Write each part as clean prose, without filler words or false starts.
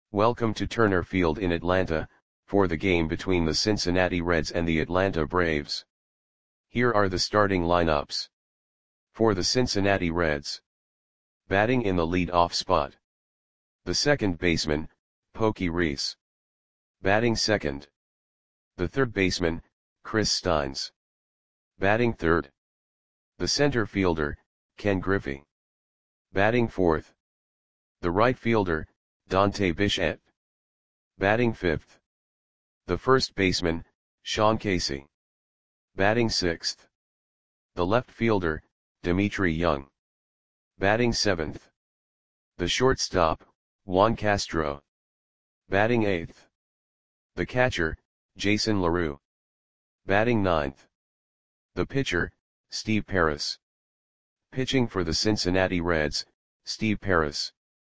Welcome to Turner Field in Atlanta, for the game between the Cincinnati Reds and the Atlanta Braves. Here are the starting lineups. For the Cincinnati Reds. Batting in the lead-off spot. The second baseman, Pokey Reese. Batting second. The third baseman, Chris Steins. Batting third. The center fielder, Ken Griffey. Batting fourth. The right fielder, Dante Bichette. Batting fifth. The first baseman, Sean Casey. Batting sixth. The left fielder, Dimitri Young. Batting seventh. The shortstop, Juan Castro. Batting eighth. The catcher, Jason LaRue. Batting ninth. The pitcher, Steve Paris. Pitching for the Cincinnati Reds, Steve Paris.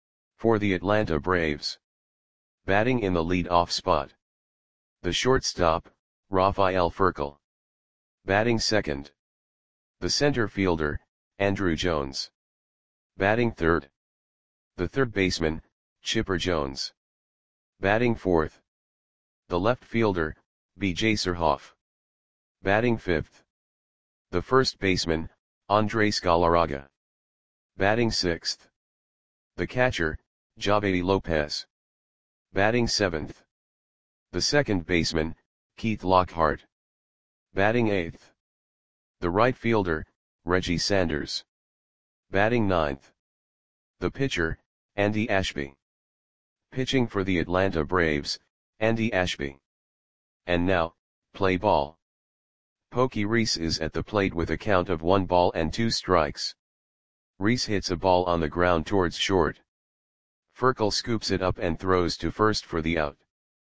For the Atlanta Braves. Batting in the lead-off spot. The shortstop, Rafael Furcal. Batting second. The center fielder, Andruw Jones. Batting third. The third baseman, Chipper Jones. Batting fourth. The left fielder, B.J. Surhoff. Batting fifth. The first baseman, Andres Galarraga. Batting sixth. The catcher, Javedi Lopez. Batting seventh. The second baseman, Keith Lockhart. Batting eighth. The right fielder, Reggie Sanders. Batting ninth. The pitcher, Andy Ashby. Pitching for the Atlanta Braves, Andy Ashby. And now, play ball. Pokey Reese is at the plate with a count of 1-2 strikes. Reese hits a ball on the ground towards short. Furcal scoops it up and throws to first for the out.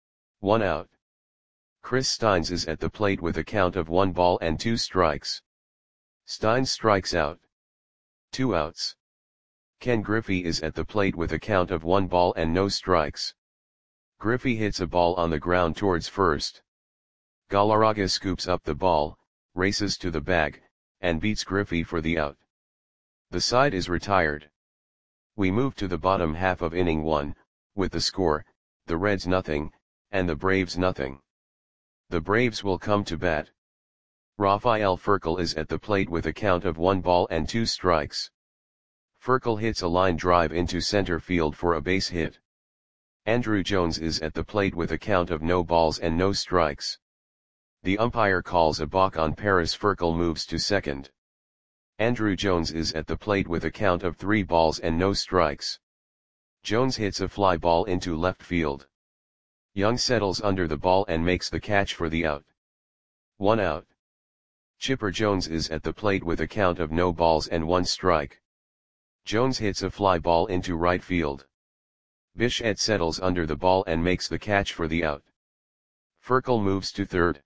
1 out. Chris Steins is at the plate with a count of 1-2 strikes. Steins strikes out. 2 outs. Ken Griffey is at the plate with a count of 1 ball and no strikes. Griffey hits a ball on the ground towards first. Galarraga scoops up the ball, races to the bag, and beats Griffey for the out. The side is retired. We move to the bottom half of inning 1, with the score, the Reds nothing, and the Braves nothing. The Braves will come to bat. Rafael Furcal is at the plate with a count of 1-2 strikes. Furcal hits a line drive into center field for a base hit. Andruw Jones is at the plate with a count of no balls and no strikes. The umpire calls a balk on Paris. Furcal moves to second. Andruw Jones is at the plate with a count of 3 balls and no strikes. Jones hits a fly ball into left field. Young settles under the ball and makes the catch for the out. 1 out. Chipper Jones is at the plate with a count of no balls and 1 strike. Jones hits a fly ball into right field. Bichette settles under the ball and makes the catch for the out. Furcal moves to third.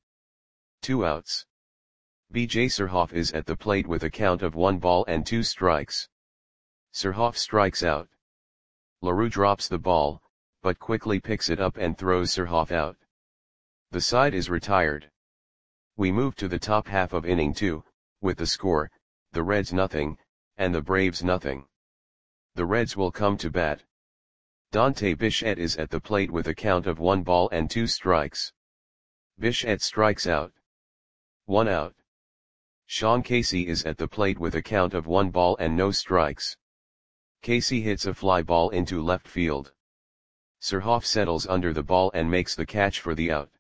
2 outs. B.J. Surhoff is at the plate with a count of 1-2 strikes. Surhoff strikes out. LaRue drops the ball, but quickly picks it up and throws Surhoff out. The side is retired. We move to the top half of inning 2, with the score, the Reds nothing, and the Braves nothing. The Reds will come to bat. Dante Bichette is at the plate with a count of 1-2 strikes. Bichette strikes out. 1 out. Sean Casey is at the plate with a count of 1 ball and no strikes. Casey hits a fly ball into left field. Surhoff settles under the ball and makes the catch for the out.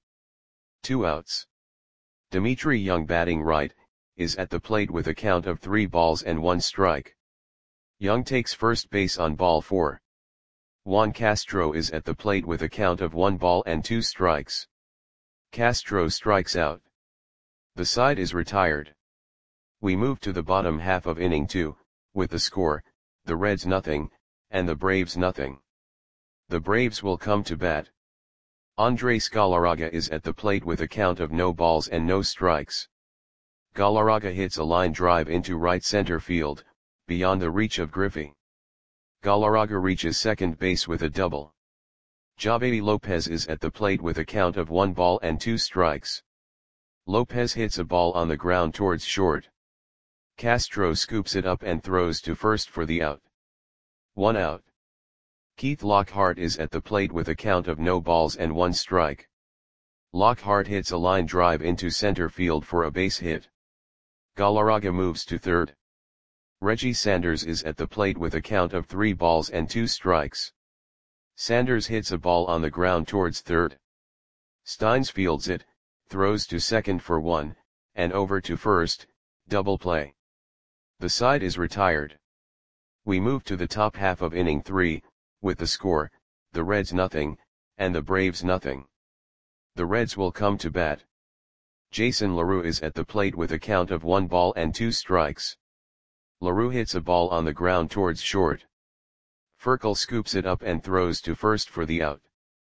2 outs. Dimitri Young, batting right, is at the plate with a count of 3 balls and 1 strike. Young takes first base on ball 4. Juan Castro is at the plate with a count of 1 ball and 2 strikes. Castro strikes out. The side is retired. We move to the bottom half of inning 2, with the score, the Reds nothing, and the Braves nothing. The Braves will come to bat. Andres Galarraga is at the plate with a count of no balls and no strikes. Galarraga hits a line drive into right center field, beyond the reach of Griffey. Galarraga reaches second base with a double. Javedi Lopez is at the plate with a count of 1 ball and 2 strikes. Lopez hits a ball on the ground towards short. Castro scoops it up and throws to first for the out. 1 out. Keith Lockhart is at the plate with a count of no balls and 1 strike. Lockhart hits a line drive into center field for a base hit. Galarraga moves to third. Reggie Sanders is at the plate with a count of 3 balls and 2 strikes. Sanders hits a ball on the ground towards third. Steins fields it, throws to second for 1, and over to first, double play. The side is retired. We move to the top half of inning 3, with the score, the Reds nothing, and the Braves nothing. The Reds will come to bat. Jason LaRue is at the plate with a count of 1 ball and 2 strikes. LaRue hits a ball on the ground towards short. Furkel scoops it up and throws to first for the out.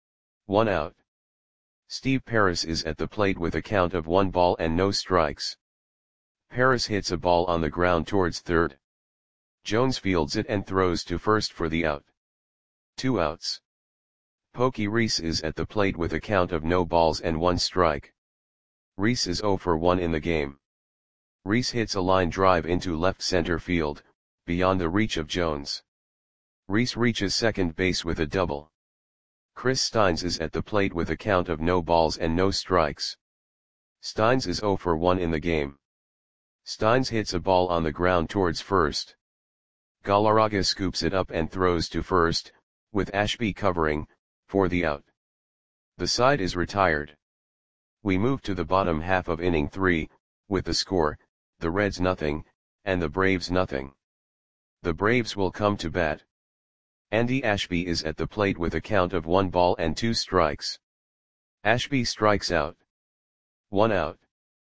1 out. Steve Paris is at the plate with a count of 1 ball and no strikes. Paris hits a ball on the ground towards third. Jones fields it and throws to first for the out. 2 outs. Pokey Reese is at the plate with a count of no balls and 1 strike. Reese is 0 for 1 in the game. Reese hits a line drive into left center field, beyond the reach of Jones. Reese reaches second base with a double. Chris Steins is at the plate with a count of no balls and no strikes. Steins is 0 for 1 in the game. Steins hits a ball on the ground towards first. Galarraga scoops it up and throws to first, with Ashby covering, for the out. The side is retired. We move to the bottom half of inning 3, with the score, the Reds nothing, and the Braves nothing. The Braves will come to bat. Andy Ashby is at the plate with a count of 1 ball and 2 strikes. Ashby strikes out. 1 out.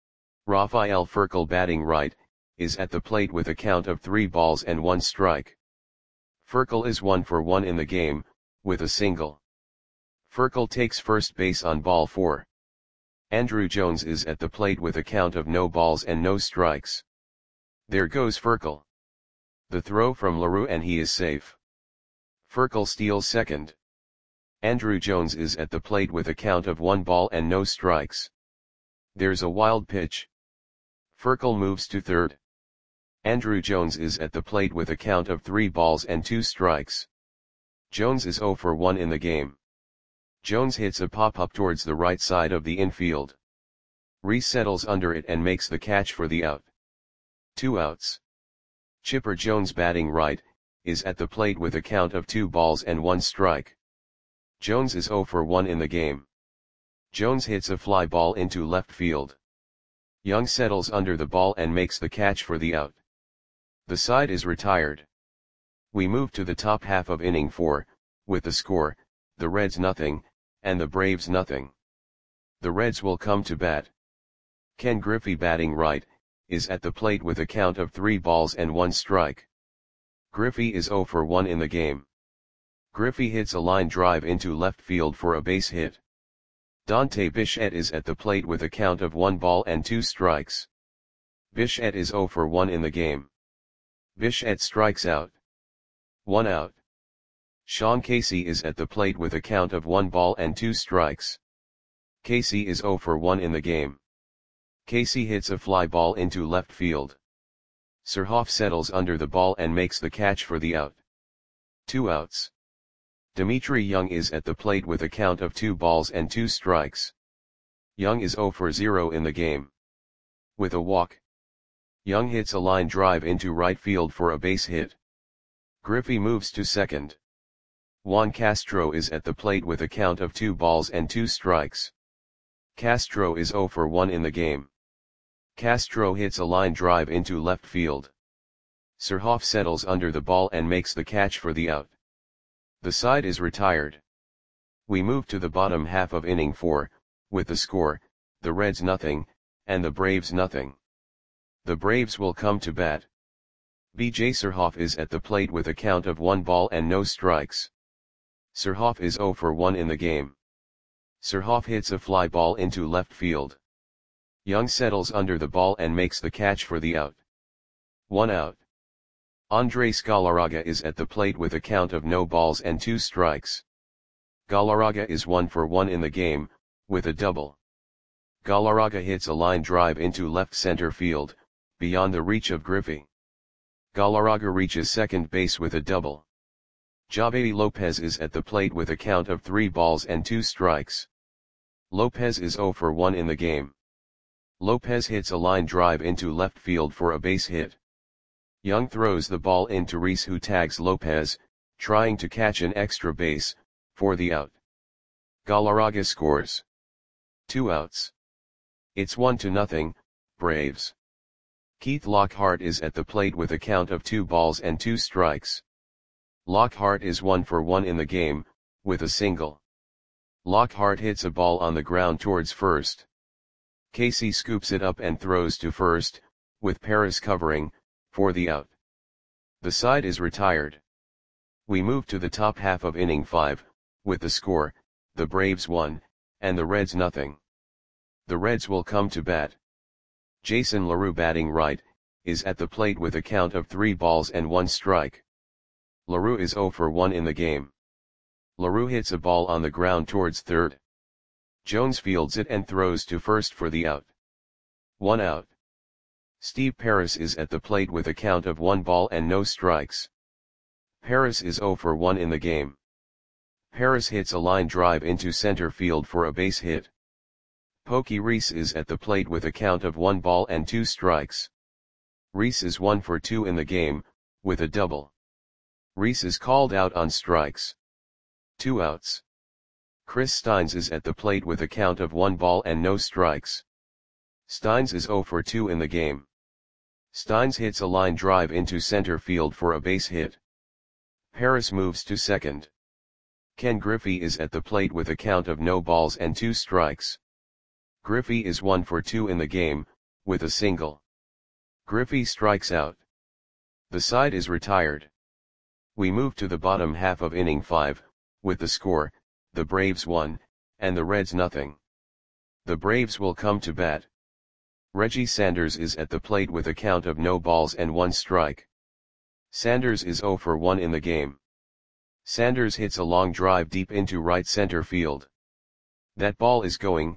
Rafael Furkel batting right, is at the plate with a count of 3 balls and 1 strike. Furkel is 1 for 1 in the game, with a single. Furkel takes first base on ball 4. Andrew Jones is at the plate with a count of no balls and no strikes. There goes Furkel. The throw from LaRue and he is safe. Furkel steals second. Andrew Jones is at the plate with a count of 1 ball and no strikes. There's a wild pitch. Furkel moves to third. Andrew Jones is at the plate with a count of 3 balls and 2 strikes. Jones is 0 for 1 in the game. Jones hits a pop-up towards the right side of the infield. Reese settles under it and makes the catch for the out. 2 outs. Chipper Jones batting right, is at the plate with a count of 2 balls and 1 strike. Jones is 0 for 1 in the game. Jones hits a fly ball into left field. Young settles under the ball and makes the catch for the out. The side is retired. We move to the top half of inning 4, with the score, the Reds nothing, and the Braves nothing. The Reds will come to bat. Ken Griffey batting right, is at the plate with a count of 3 balls and 1 strike. Griffey is 0 for 1 in the game. Griffey hits a line drive into left field for a base hit. Dante Bichette is at the plate with a count of 1 ball and 2 strikes. Bichette is 0 for 1 in the game. Bichette strikes out. 1 out. Sean Casey is at the plate with a count of 1 ball and 2 strikes. Casey is 0 for 1 in the game. Casey hits a fly ball into left field. Surhoff settles under the ball and makes the catch for the out. 2 outs. Dimitri Young is at the plate with a count of 2 balls and 2 strikes. Young is 0 for 0 in the game. With a walk. Young hits a line drive into right field for a base hit. Griffey moves to second. Juan Castro is at the plate with a count of 2 balls and 2 strikes. Castro is 0 for 1 in the game. Castro hits a line drive into left field. Surhoff settles under the ball and makes the catch for the out. The side is retired. We move to the bottom half of inning 4, with the score, the Reds nothing, and the Braves nothing. The Braves will come to bat. B.J. Surhoff is at the plate with a count of 1 ball and no strikes. Surhoff is 0 for 1 in the game. Surhoff hits a fly ball into left field. Young settles under the ball and makes the catch for the out. 1 out. Andres Galarraga is at the plate with a count of no balls and 2 strikes. Galarraga is 1 for 1 in the game, with a double. Galarraga hits a line drive into left center field, beyond the reach of Griffey. Galarraga reaches second base with a double. Javier Lopez is at the plate with a count of 3 balls and 2 strikes. Lopez is 0 for 1 in the game. Lopez hits a line drive into left field for a base hit. Young throws the ball into Rhys, who tags Lopez, trying to catch an extra base, for the out. Galarraga scores. 2 outs. It's 1-0, Braves. Keith Lockhart is at the plate with a count of 2 balls and 2 strikes. Lockhart is 1 for 1 in the game, with a single. Lockhart hits a ball on the ground towards first. Casey scoops it up and throws to first, with Paris covering, for the out. The side is retired. We move to the top half of inning 5, with the score, the Braves 1, and the Reds 0. The Reds will come to bat. Jason LaRue, batting right, is at the plate with a count of 3 balls and 1 strike. LaRue is 0 for 1 in the game. LaRue hits a ball on the ground towards third. Jones fields it and throws to first for the out. 1 out. Steve Paris is at the plate with a count of 1 ball and no strikes. Paris is 0 for 1 in the game. Paris hits a line drive into center field for a base hit. Pokey Rhys is at the plate with a count of 1 ball and 2 strikes. Rhys is 1 for 2 in the game, with a double. Rhys is called out on strikes. 2 outs. Chris Steins is at the plate with a count of 1 ball and no strikes. Steins is 0 for 2 in the game. Steins hits a line drive into center field for a base hit. Paris moves to second. Ken Griffey is at the plate with a count of no balls and 2 strikes. Griffey is 1 for 2 in the game, with a single. Griffey strikes out. The side is retired. We move to the bottom half of inning 5, with the score, the Braves 1, and the Reds 0. The Braves will come to bat. Reggie Sanders is at the plate with a count of no balls and 1 strike. Sanders is 0 for 1 in the game. Sanders hits a long drive deep into right center field. That ball is going,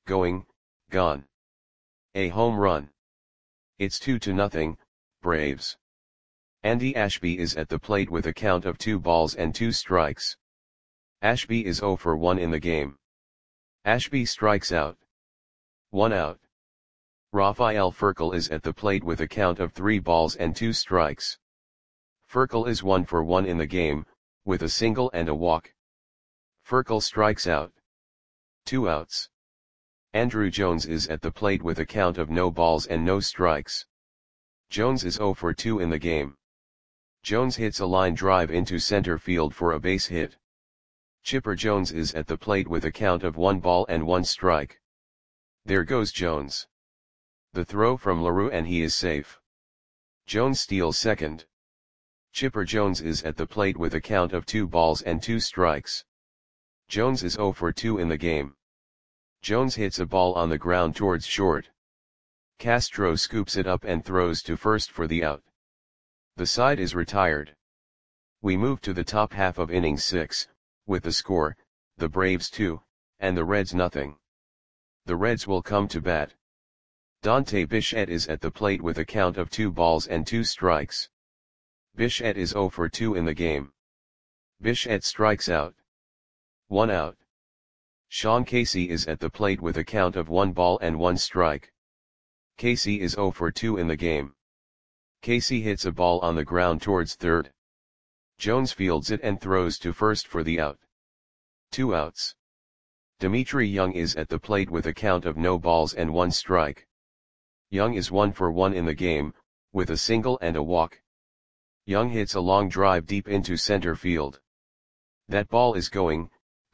gone. A home run. It's 2-0, Braves. Andy Ashby is at the plate with a count of 2 balls and 2 strikes. Ashby is 0 for 1 in the game. Ashby strikes out. 1 out. Rafael Furcal is at the plate with a count of 3 balls and 2 strikes. Furcal is 1 for 1 in the game, with a single and a walk. Furcal strikes out. 2 outs. Andrew Jones is at the plate with a count of no balls and no strikes. Jones is 0 for 2 in the game. Jones hits a line drive into center field for a base hit. Chipper Jones is at the plate with a count of 1 ball and 1 strike. There goes Jones. The throw from LaRue and he is safe. Jones steals second. Chipper Jones is at the plate with a count of 2 balls and 2 strikes. Jones is 0 for 2 in the game. Jones hits a ball on the ground towards short. Castro scoops it up and throws to first for the out. The side is retired. We move to the top half of inning 6, with the score, the Braves 2, and the Reds 0. The Reds will come to bat. Dante Bichette is at the plate with a count of 2 balls and 2 strikes. Bichette is 0 for 2 in the game. Bichette strikes out. 1 out. Sean Casey is at the plate with a count of 1 ball and 1 strike. Casey is 0 for 2 in the game. Casey hits a ball on the ground towards third. Jones fields it and throws to first for the out. 2 outs. Dimitri Young is at the plate with a count of no balls and 1 strike. Young is 1 for 1 in the game, with a single and a walk. Young hits a long drive deep into center field. That ball is going,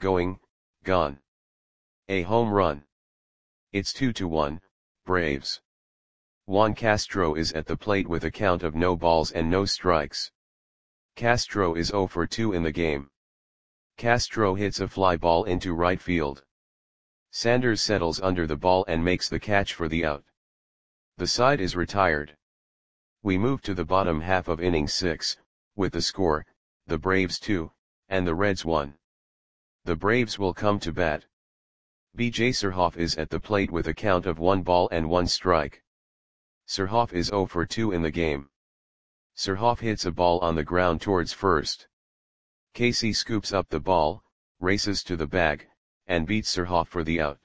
gone. A home run. It's 2-1, Braves. Juan Castro is at the plate with a count of no balls and no strikes. Castro is 0 for 2 in the game. Castro hits a fly ball into right field. Sanders settles under the ball and makes the catch for the out. The side is retired. We move to the bottom half of inning 6, with the score, the Braves 2, and the Reds 1. The Braves will come to bat. B.J. Surhoff is at the plate with a count of 1 ball and 1 strike. Surhoff is 0 for 2 in the game. Surhoff hits a ball on the ground towards first. Casey scoops up the ball, races to the bag, and beats Surhoff for the out.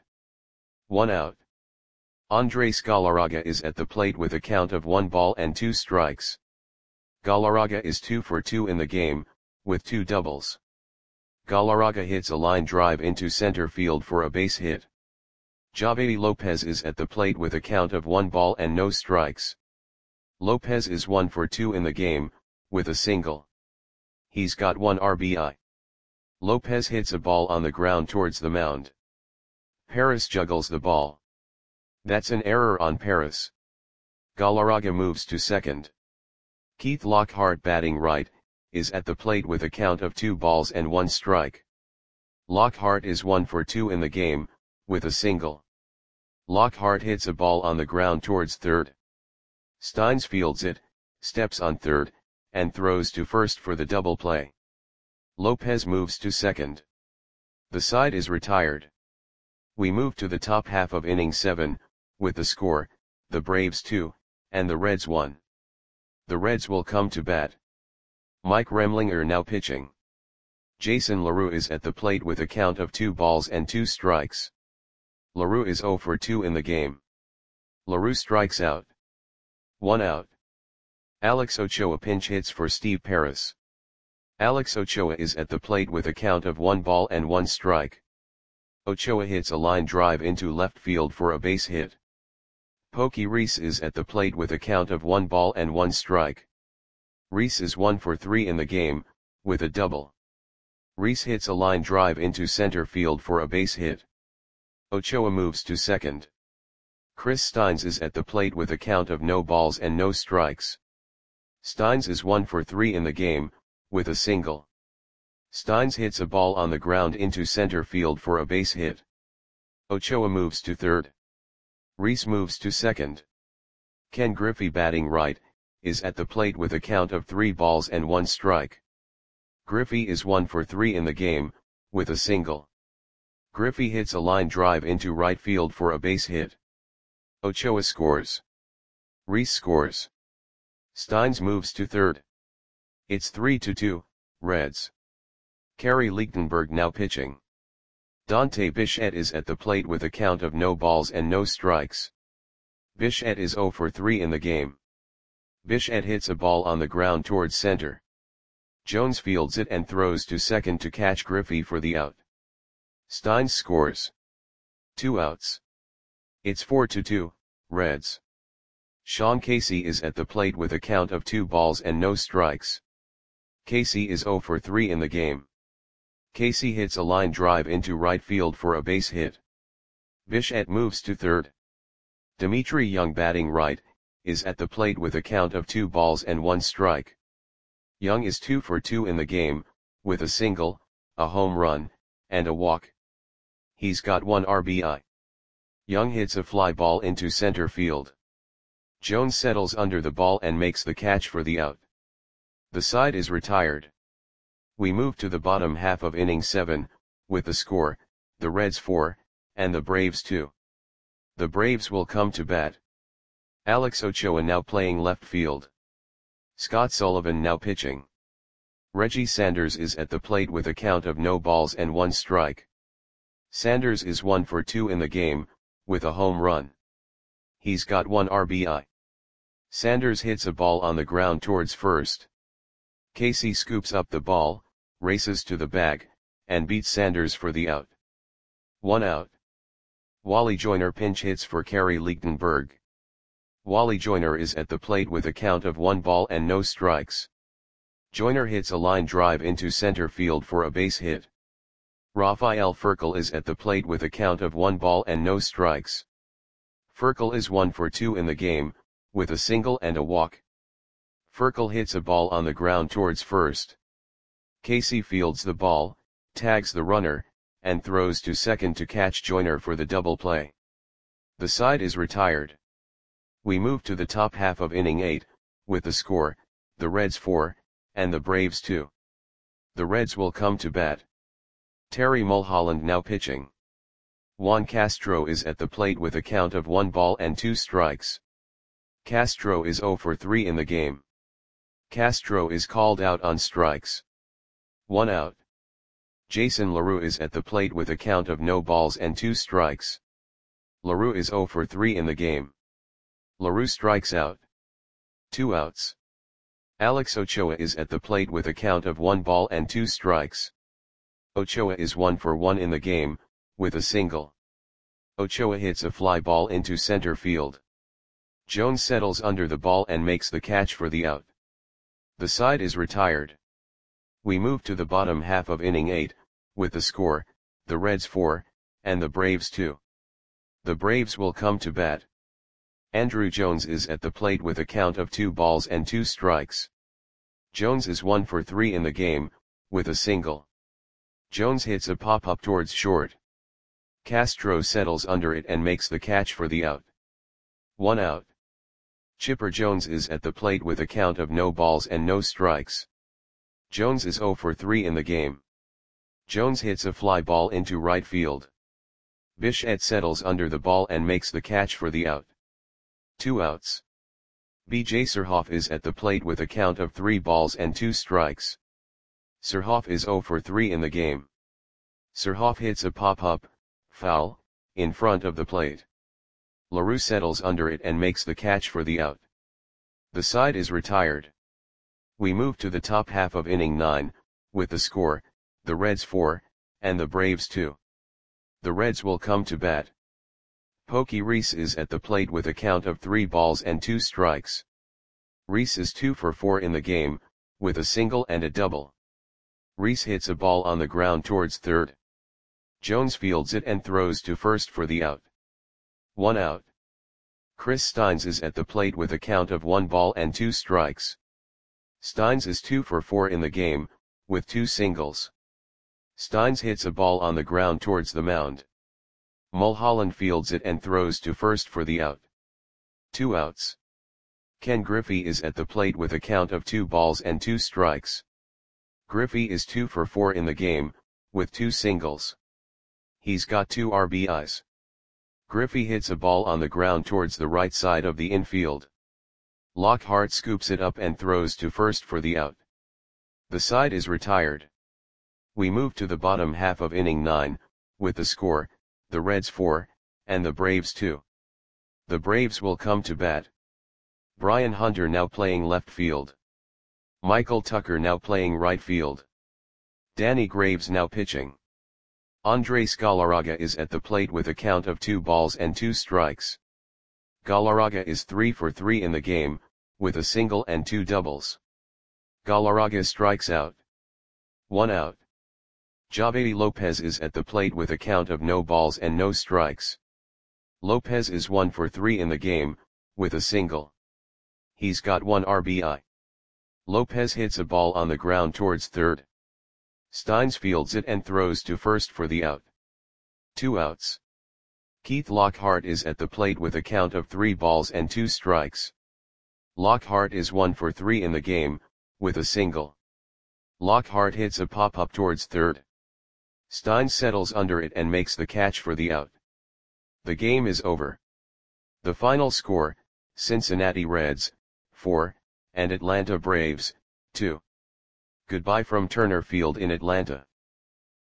1 out. Andres Galarraga is at the plate with a count of 1 ball and 2 strikes. Galarraga is 2 for 2 in the game, with 2 doubles. Galarraga hits a line drive into center field for a base hit. Javier Lopez is at the plate with a count of 1 ball and no strikes. Lopez is 1 for 2 in the game, with a single. He's got 1 RBI. Lopez hits a ball on the ground towards the mound. Paris juggles the ball. That's an error on Paris. Galarraga moves to second. Keith Lockhart, batting right, is at the plate with a count of 2 balls and 1 strike. Lockhart is 1 for 2 in the game, with a single. Lockhart hits a ball on the ground towards third. Steins fields it, steps on third, and throws to first for the double play. Lopez moves to second. The side is retired. We move to the top half of inning 7, with the score, the Braves 2, and the Reds 1. The Reds will come to bat. Mike Remlinger now pitching. Jason LaRue is at the plate with a count of 2 balls and 2 strikes. LaRue is 0 for 2 in the game. LaRue strikes out. 1 out. Alex Ochoa pinch hits for Steve Paris. Alex Ochoa is at the plate with a count of 1 ball and 1 strike. Ochoa hits a line drive into left field for a base hit. Pokey Reese is at the plate with a count of 1 ball and 1 strike. Reese is 1 for 3 in the game, with a double. Reese hits a line drive into center field for a base hit. Ochoa moves to second. Chris Steins is at the plate with a count of no balls and no strikes. Steins is 1 for 3 in the game, with a single. Steins hits a ball on the ground into center field for a base hit. Ochoa moves to third. Reese moves to second. Ken Griffey, batting right, is at the plate with a count of 3 balls and 1 strike. Griffey is 1 for 3 in the game, with a single. Griffey hits a line drive into right field for a base hit. Ochoa scores. Reese scores. Steins moves to third. It's 3-2, Reds. Kerry Lichtenberg now pitching. Dante Bichette is at the plate with a count of no balls and no strikes. Bichette is 0 for 3 in the game. Bichette hits a ball on the ground towards center. Jones fields it and throws to second to catch Griffey for the out. Steins scores. 2 outs. It's 4-2, Reds. Sean Casey is at the plate with a count of 2 balls and no strikes. Casey is 0 for 3 in the game. Casey hits a line drive into right field for a base hit. Bichette moves to third. Dimitri Young, batting right, is at the plate with a count of 2 balls and 1 strike. Young is 2 for 2 in the game, with a single, a home run, and a walk. He's got 1 RBI. Young hits a fly ball into center field. Jones settles under the ball and makes the catch for the out. The side is retired. We move to the bottom half of inning 7, with the score, the Reds 4, and the Braves 2. The Braves will come to bat. Alex Ochoa now playing left field. Scott Sullivan now pitching. Reggie Sanders is at the plate with a count of no balls and 1 strike. Sanders is 1 for 2 in the game, with a home run. He's got 1 RBI. Sanders hits a ball on the ground towards first. Casey scoops up the ball, races to the bag, and beats Sanders for the out. 1 out. Wally Joyner pinch hits for Kerry Lichtenberg. Wally Joyner is at the plate with a count of 1 ball and no strikes. Joyner hits a line drive into center field for a base hit. Rafael Furcal is at the plate with a count of 1 ball and no strikes. Furcal is 1 for 2 in the game, with a single and a walk. Furcal hits a ball on the ground towards first. Casey fields the ball, tags the runner, and throws to second to catch Joyner for the double play. The side is retired. We move to the top half of inning 8, with the score, the Reds 4, and the Braves 2. The Reds will come to bat. Terry Mulholland now pitching. Juan Castro is at the plate with a count of 1 ball and 2 strikes. Castro is 0 for 3 in the game. Castro is called out on strikes. 1 out. Jason LaRue is at the plate with a count of no balls and 2 strikes. LaRue is 0 for 3 in the game. LaRue strikes out. 2 outs. Alex Ochoa is at the plate with a count of 1 ball and 2 strikes. Ochoa is 1 for 1 in the game, with a single. Ochoa hits a fly ball into center field. Jones settles under the ball and makes the catch for the out. The side is retired. We move to the bottom half of inning 8, with the score, the Reds 4, and the Braves 2. The Braves will come to bat. Andruw Jones is at the plate with a count of 2 balls and 2 strikes. Jones is 1 for 3 in the game, with a single. Jones hits a pop-up towards short. Castro settles under it and makes the catch for the out. 1 out. Chipper Jones is at the plate with a count of no balls and no strikes. Jones is 0 for 3 in the game. Jones hits a fly ball into right field. Bichette settles under the ball and makes the catch for the out. 2 outs. B.J. Surhoff is at the plate with a count of 3 balls and 2 strikes. Surhoff is 0 for 3 in the game. Surhoff hits a pop-up, foul, in front of the plate. LaRue settles under it and makes the catch for the out. The side is retired. We move to the top half of inning 9, with the score, the Reds 4, and the Braves 2. The Reds will come to bat. Pokey Reese is at the plate with a count of 3 balls and 2 strikes. Reese is 2 for 4 in the game, with a single and a double. Reese hits a ball on the ground towards third. Jones fields it and throws to first for the out. 1 out. Chris Steins is at the plate with a count of 1 ball and 2 strikes. Steins is 2 for 4 in the game, with 2 singles. Steins hits a ball on the ground towards the mound. Mulholland fields it and throws to first for the out. 2 outs. Ken Griffey is at the plate with a count of 2 balls and 2 strikes. Griffey is 2 for 4 in the game, with 2 singles. He's got 2 RBIs. Griffey hits a ball on the ground towards the right side of the infield. Lockhart scoops it up and throws to first for the out. The side is retired. We move to the bottom half of inning 9, with the score, the Reds 4, and the Braves 2. The Braves will come to bat. Brian Hunter now playing left field. Michael Tucker now playing right field. Danny Graves now pitching. Andres Galarraga is at the plate with a count of 2 balls and 2 strikes. Galarraga is 3 for 3 in the game, with a single and 2 doubles. Galarraga strikes out. 1 out. Javedi Lopez is at the plate with a count of no balls and no strikes. Lopez is 1 for 3 in the game, with a single. He's got 1 RBI. Lopez hits a ball on the ground towards third. Steins fields it and throws to first for the out. 2 outs. Keith Lockhart is at the plate with a count of 3 balls and 2 strikes. Lockhart is 1 for 3 in the game, with a single. Lockhart hits a pop-up towards third. Steins settles under it and makes the catch for the out. The game is over. The final score, Cincinnati Reds, 4, and Atlanta Braves, 2. Goodbye from Turner Field in Atlanta.